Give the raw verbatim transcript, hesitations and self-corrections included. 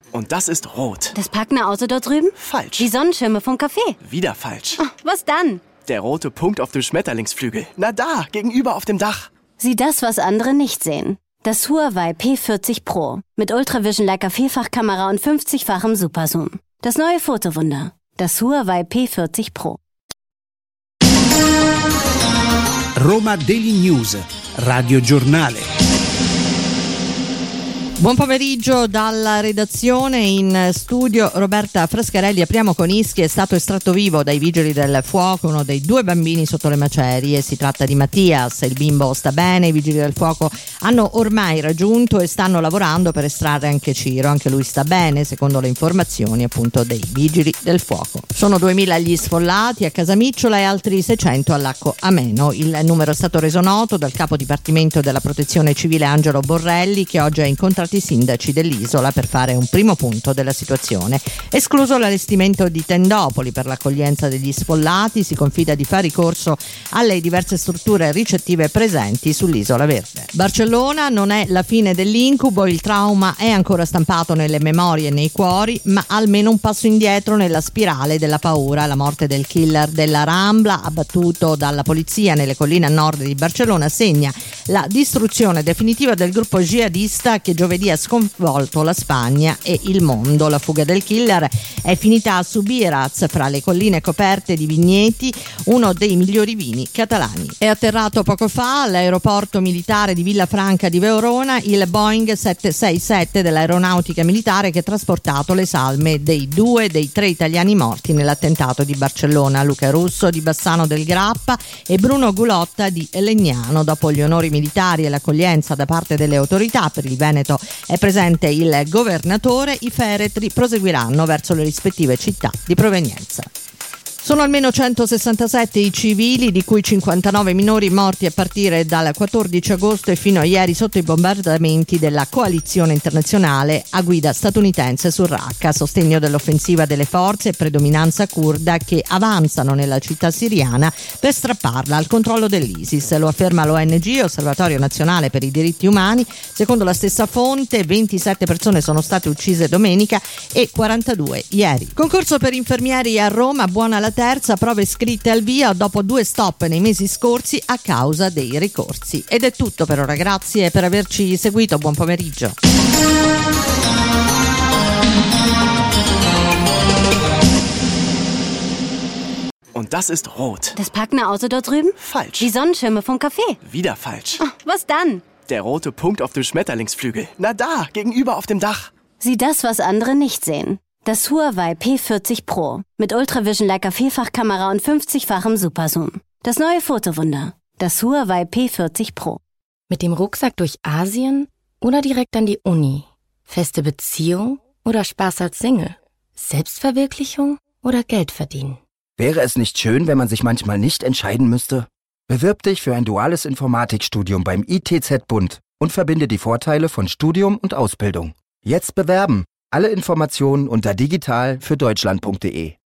Und das ist rot. Das Packner-Auto dort drüben? Falsch. Die Sonnenschirme vom Café? Wieder falsch. Oh, was dann? Der rote Punkt auf dem Schmetterlingsflügel. Na da, gegenüber auf dem Dach. Sieh das, was andere nicht sehen. Das Huawei P vierzig Pro. Mit Ultravision Leica Vielfachkamera und fünfzigfachem Superzoom. Das neue Fotowunder. Das Huawei P vierzig Pro. Roma Daily News, Radio Giornale. Buon pomeriggio dalla redazione, in studio Roberta Frascarelli. Apriamo con Ischia. È stato estratto vivo dai vigili del fuoco uno dei due bambini sotto le macerie. Si tratta di Mattias, il bimbo sta bene. I vigili del fuoco hanno ormai raggiunto e stanno lavorando per estrarre anche Ciro, anche lui sta bene secondo le informazioni appunto dei vigili del fuoco. Sono duemila gli sfollati a Casamicciola e altri seicento a Lacco Ameno. Il numero è stato reso noto dal capo dipartimento della protezione civile Angelo Borrelli, che oggi ha incontrato i sindaci dell'isola per fare un primo punto della situazione. Escluso l'allestimento di tendopoli per l'accoglienza degli sfollati, si confida di fare ricorso alle diverse strutture ricettive presenti sull'isola verde. Barcellona non è la fine dell'incubo, il trauma è ancora stampato nelle memorie e nei cuori, ma almeno un passo indietro nella spirale della paura. La morte del killer della Rambla, abbattuto dalla polizia nelle colline a nord di Barcellona, segna la distruzione definitiva del gruppo jihadista che giovedì ha sconvolto la Spagna e il mondo. La fuga del killer è finita a Subirats, fra le colline coperte di vigneti, uno dei migliori vini catalani. È atterrato poco fa all'aeroporto militare di Villafranca di Verona il Boeing sette sei sette dell'aeronautica militare che ha trasportato le salme dei due dei tre italiani morti nell'attentato di Barcellona, Luca Russo di Bassano del Grappa e Bruno Gulotta di Legnano. Dopo gli onori militari e l'accoglienza da parte delle autorità, per il Veneto è presente il governatore, i feretri proseguiranno verso le rispettive città di provenienza. Sono almeno centosessantasette i civili, di cui cinquantanove minori morti a partire dal quattordici agosto e fino a ieri sotto i bombardamenti della coalizione internazionale a guida statunitense su Raqqa, a sostegno dell'offensiva delle forze e predominanza curda che avanzano nella città siriana per strapparla al controllo dell'ISIS. Lo afferma l'O N G, Osservatorio Nazionale per i Diritti Umani. Secondo la stessa fonte, ventisette persone sono state uccise domenica e quarantadue ieri. Concorso per infermieri a Roma, buona la terza, prove scritte al via dopo due stop nei mesi scorsi a causa dei ricorsi. Ed è tutto per ora, grazie per averci seguito, buon pomeriggio. Und das ist rot. Das Packner-Auto dort drüben? Falsch. Die Sonnenschirme vom Café? Wieder falsch. Oh, was dann? Der rote Punkt auf dem Schmetterlingsflügel. Na da, gegenüber auf dem Dach. Sieh das, was andere nicht sehen. Das Huawei P vierzig Pro. Mit Ultravision Leica Vielfachkamera und fünfzigfachem Superzoom. Das neue Fotowunder. Das Huawei P vierzig Pro. Mit dem Rucksack durch Asien oder direkt an die Uni? Feste Beziehung oder Spaß als Single? Selbstverwirklichung oder Geld verdienen? Wäre es nicht schön, wenn man sich manchmal nicht entscheiden müsste? Bewirb dich für ein duales Informatikstudium beim I T Z-Bund und verbinde die Vorteile von Studium und Ausbildung. Jetzt bewerben! Alle Informationen unter digital für deutschland punkt de.